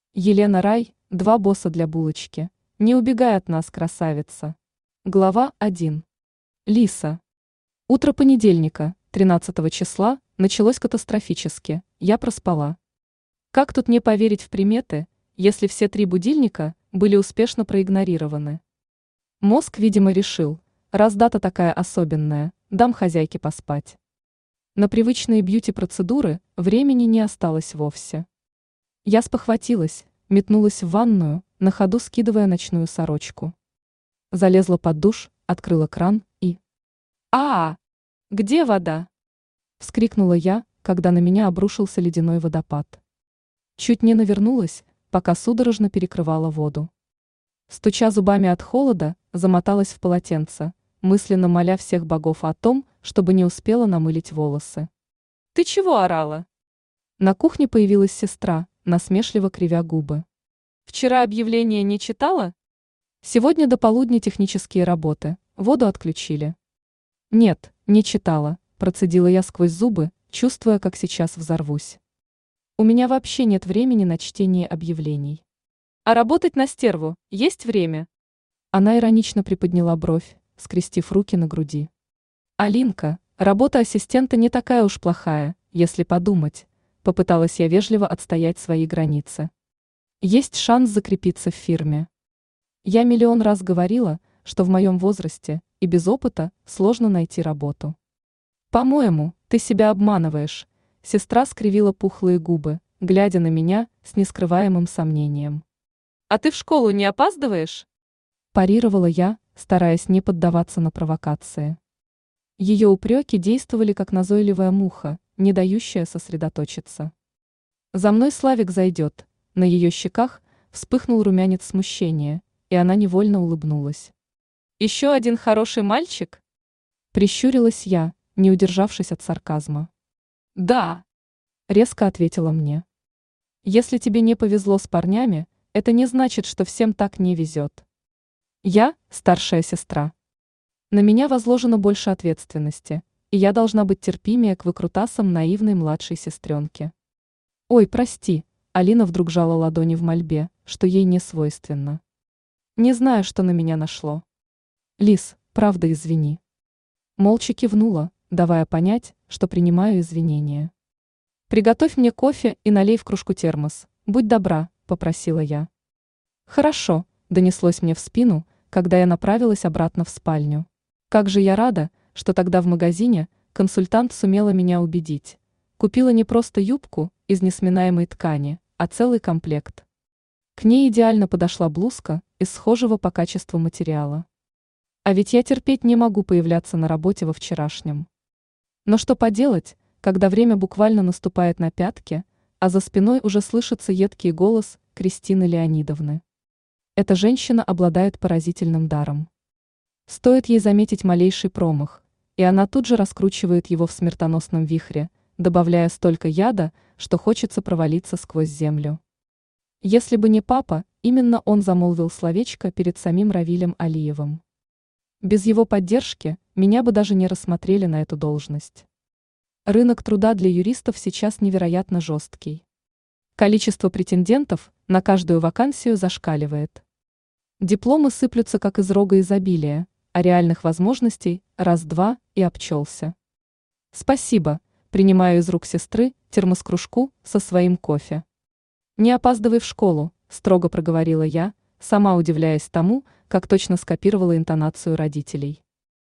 Елена Рай, два босса для булочки. Не убегай от нас, красавица. Глава 1. Лиса. Утро понедельника, 13 числа, началось катастрофически, я проспала. Как тут не поверить в приметы, если все 3 будильника были успешно проигнорированы? Мозг, видимо, решил, раз дата такая особенная, дам хозяйке поспать. На привычные бьюти-процедуры времени не осталось вовсе. Я спохватилась, метнулась в ванную, на ходу скидывая ночную сорочку. Залезла под душ, открыла кран и... Где вода?» — вскрикнула я, когда на меня обрушился ледяной водопад. Чуть не навернулась, пока судорожно перекрывала воду. Стуча зубами от холода, замоталась в полотенце, мысленно моля всех богов о том, чтобы не успела намылить волосы. «Ты чего орала?» На кухне появилась сестра, насмешливо кривя губы. «Вчера объявление не читала? Сегодня до полудня технические работы, воду отключили». «Нет, не читала», процедила я сквозь зубы, чувствуя, как сейчас взорвусь. «У меня вообще нет времени на чтение объявлений. А работать на стерву есть время?» Она иронично приподняла бровь, скрестив руки на груди. «Алинка, работа ассистента не такая уж плохая, если подумать», попыталась я вежливо отстоять свои границы. «Есть шанс закрепиться в фирме. Я миллион раз говорила, что в моем возрасте и без опыта сложно найти работу». «По-моему, ты себя обманываешь», сестра скривила пухлые губы, глядя на меня с нескрываемым сомнением. «А ты в школу не опаздываешь?» парировала я, стараясь не поддаваться на провокации. Ее упреки действовали как назойливая муха, не дающая сосредоточиться. «За мной Славик зайдет», на ее щеках вспыхнул румянец смущения, и она невольно улыбнулась. «Еще один хороший мальчик?» Прищурилась я, не удержавшись от сарказма. «Да», резко ответила мне. «Если тебе не повезло с парнями, это не значит, что всем так не везет. Я старшая сестра. На меня возложено больше ответственности, и я должна быть терпимее к выкрутасам наивной младшей сестренки». «Ой, прости», Алина вдруг жала ладони в мольбе, что ей не свойственно. «Не знаю, что на меня нашло». «Лис, правда, извини». Молча кивнула, давая понять, что принимаю извинения. «Приготовь мне кофе и налей в кружку термос, будь добра», попросила я. «Хорошо», донеслось мне в спину, когда я направилась обратно в спальню. Как же я рада, что тогда в магазине консультант сумела меня убедить. Купила не просто юбку из несминаемой ткани, а целый комплект. К ней идеально подошла блузка из схожего по качеству материала. А ведь я терпеть не могу появляться на работе во вчерашнем. Но что поделать, когда время буквально наступает на пятки, а за спиной уже слышится едкий голос Кристины Леонидовны. Эта женщина обладает поразительным даром. Стоит ей заметить малейший промах, и она тут же раскручивает его в смертоносном вихре, добавляя столько яда, что хочется провалиться сквозь землю. Если бы не папа, именно он замолвил словечко перед самим Равилем Алиевым. Без его поддержки меня бы даже не рассмотрели на эту должность. Рынок труда для юристов сейчас невероятно жесткий. Количество претендентов на каждую вакансию зашкаливает. Дипломы сыплются как из рога изобилия, а реальных возможностей раз-два и обчелся. «Спасибо», принимаю из рук сестры термос-кружку со своим кофе. «Не опаздывай в школу», строго проговорила я, сама удивляясь тому, как точно скопировала интонацию родителей.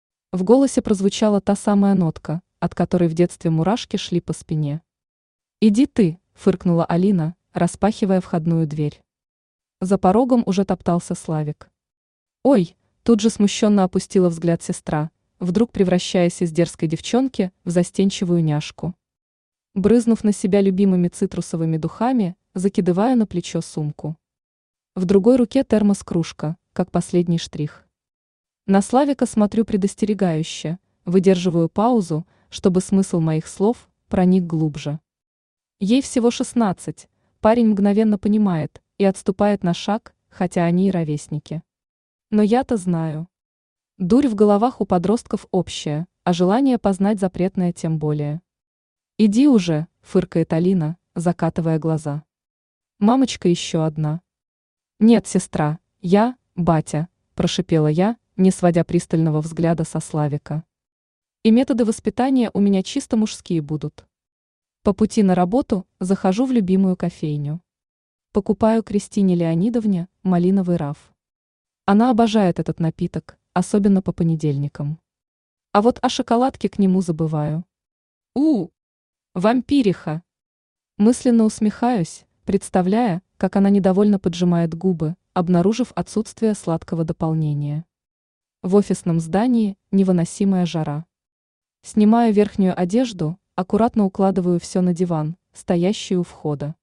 В голосе прозвучала та самая нотка, от которой в детстве мурашки шли по спине. «Иди ты», фыркнула Алина, распахивая входную дверь. За порогом уже топтался Славик. «Ой», тут же смущенно опустила взгляд сестра, вдруг превращаясь из дерзкой девчонки в застенчивую няшку. Брызнув на себя любимыми цитрусовыми духами, закидываю на плечо сумку. В другой руке термос-кружка, как последний штрих. На Славика смотрю предостерегающе, выдерживаю паузу, чтобы смысл моих слов проник глубже. Ей всего 16, парень мгновенно понимает и отступает на шаг, хотя они и ровесники. Но я-то знаю. Дурь в головах у подростков общая, а желание познать запретное тем более. «Иди уже», фыркает Алина, закатывая глаза. Мамочка еще одна. Нет, сестра, я, батя, прошипела я, не сводя пристального взгляда со Славика. И методы воспитания у меня чисто мужские будут. По пути на работу захожу в любимую кофейню. Покупаю Кристине Леонидовне малиновый раф. Она обожает этот напиток, особенно по понедельникам. А вот о шоколадке к нему забываю. Вампириха! Мысленно усмехаюсь, представляя, как она недовольно поджимает губы, обнаружив отсутствие сладкого дополнения. В офисном здании невыносимая жара. Снимаю верхнюю одежду, аккуратно укладываю все на диван, стоящий у входа.